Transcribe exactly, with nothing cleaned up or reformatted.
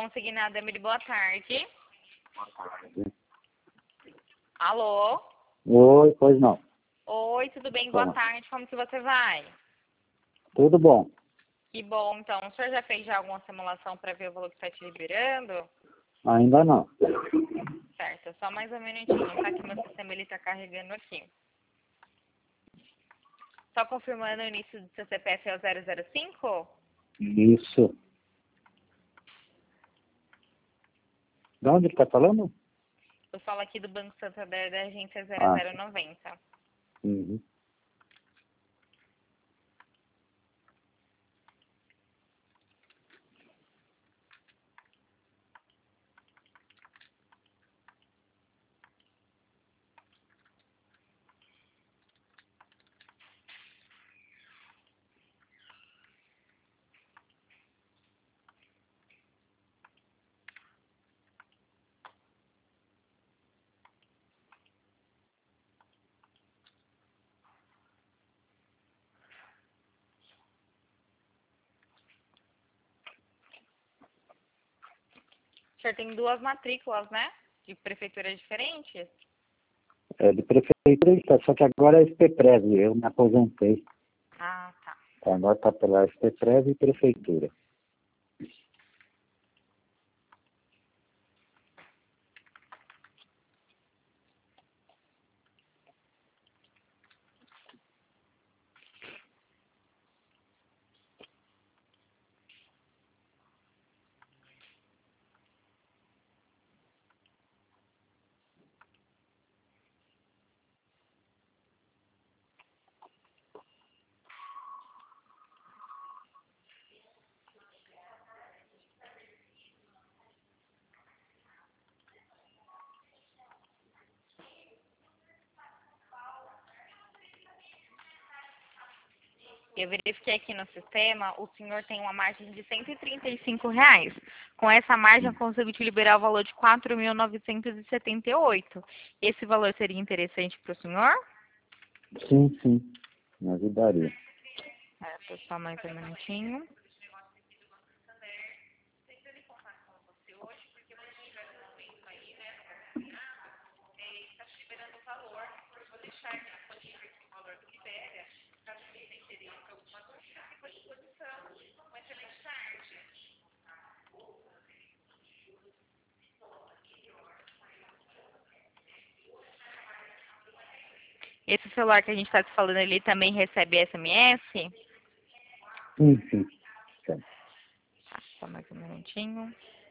Consignado, Emily, boa tarde. Boa tarde. Alô? Oi, pois não. Oi, tudo bem? Tá. Boa tarde. Como que você vai? Tudo bom? Que bom, então. O senhor já fez já alguma simulação para ver o valor que está te liberando? Ainda não. Certo, só mais um minutinho, tá? Que meu sistema ele tá carregando aqui. Só confirmando o início do seu C P F é o zero zero cinco? Isso. De onde está falando? Eu falo aqui do Banco Santander da agência zero Ah, zero noventa. uhum. O senhor tem duas matrículas, né? De prefeituras diferentes? É de prefeitura, isso, só que agora é S P Prev, eu me aposentei. Ah, tá. Agora está pela S P Prev e prefeitura. Eu verifiquei aqui no sistema, o senhor tem uma margem de cento e trinta e cinco reais. Com essa margem, eu consigo te liberar o valor de quatro mil novecentos e setenta e oito. Esse valor seria interessante para o senhor? Sim, sim. Me ajudaria. É, só mais um minutinho. Esse celular que a gente está te falando ali também recebe S M S? Sim, sim. Tá. Tá, só mais um minutinho.